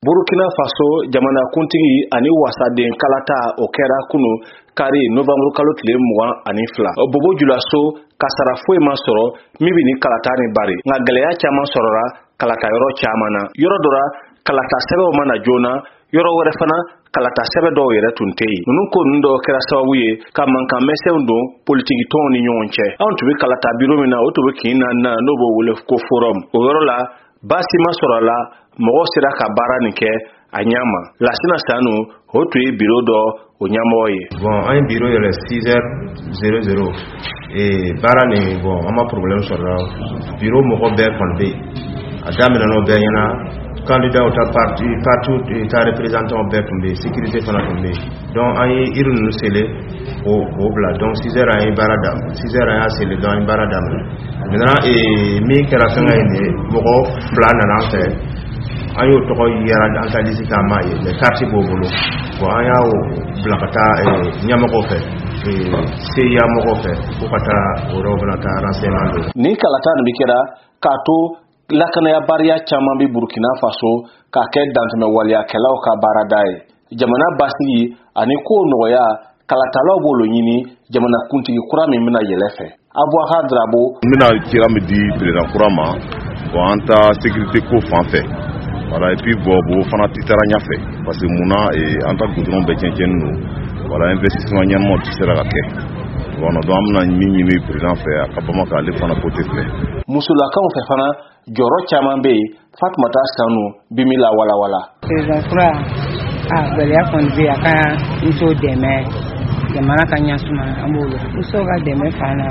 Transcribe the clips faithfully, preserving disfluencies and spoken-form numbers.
Burkina Faso jamana kuntigi ani wasaden kalata o kɛra kunu kari novembre kalo tile mugan ani fila. Bobo Julaso kasara foyi ma sɔrɔ min bi ni kalata ni bari. Nga gɛlɛya caman sɔrɔra kalata yɔrɔ caman na. Yɔrɔ dɔra kalata sɛbɛw mana joona, yɔrɔ wɛrɛ fana kalata sɛbɛ dɔw yɛrɛ tun tɛ yen. Ninnu ko ninnu dɔw kɛra sababu ye ka mankan mɛsɛnw don politiki tɔnw ni ɲɔgɔn cɛ. Anw tun bɛ kalata biro min na o tun bɛ kin na na n'o b'o wele ko forum. O yɔrɔ la baasi ma sɔrɔ la, mɔgɔ sera ka baara nin kɛ a ɲama. Lasina Sanu o tun ye biro dɔ o ɲamɔgɔ ye. Bon, un bureau yɛrɛ six heures et baara nin bon an ma problème sɔrɔ. Bureau mɔgɔ bɛɛ kɔni bɛ yen. A daminɛna o bɛɛ ɲɛna. Candidat ta parti partout ta représentant bɛɛ tun bɛ yen, sécurité fana tun bɛ yen. Donc an ye heure ninnu sele o o bila. Donc six heures an ye baara daminɛ. six heures an y'a sele donc an ye baara daminɛ. Maintenant eh min kɛra fɛngɛ in de mɔgɔ fila nana an fɛ. An y'o tɔgɔ yɛrɛ an ka liste ta ma ye, mais carte b'o bolo. Bon an y'a bila ka taa ɲɛmɔgɔw fɛ, C I A mɔgɔw fɛ ko ka taa o yɔrɔ fana ka renseignement don. Ni kalata nin bi kɛra k'a to lakanaya bariya caman bi Burkina Faso k'a kɛ dantɛmɛ waliyakɛlaw ka baarada ye. Jamana basigi ani ko nɔgɔya kalatalaw b'olo ɲini jamana kuntigi kura min bɛna yɛlɛ fɛ. Aboubacar Drabo n bɛna cira min di président kura ma, bon an ta sécurité ko fan fɛ. Voilà, et puis bon, bon fana titara ɲafɛ parce que muna an ta goudron bɛɛ cɛncɛnni don. Voilà, investissement ɲɛnamaw tɛ se ka kɛ. Bon, donc an bɛna min ɲini président fɛ a ka bama k'ale fana côté filɛ. Musolakaw fɛ fana jɔyɔrɔ caman bɛ yen. Fatumata Sanu bi min la walawala. Président kura a gɛlɛya kɔni bɛ yen, a ka musow dɛmɛ jamana ka ɲɛsuma an b'o la. Musow ka dɛmɛ fana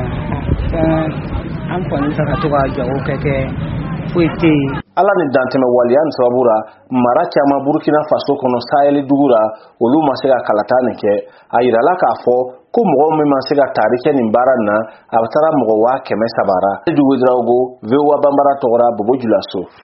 an kɔni bɛ ka to ka jago kɛ kɛ foyi tɛ yen. Ala ni dantɛmɛ waliya ni sababu la mara caman Burkina Faso kɔnɔ Sahel dugu la olu ma se ka kalata nin kɛ. A yirala k'a fɔ ko mɔgɔ min ma se ka taari kɛ nin baara nin na a bɛ taara mɔgɔ waa kɛmɛ sabara. Dugu Drago, V O A Bambara tɔgɔra Bobo Julaso.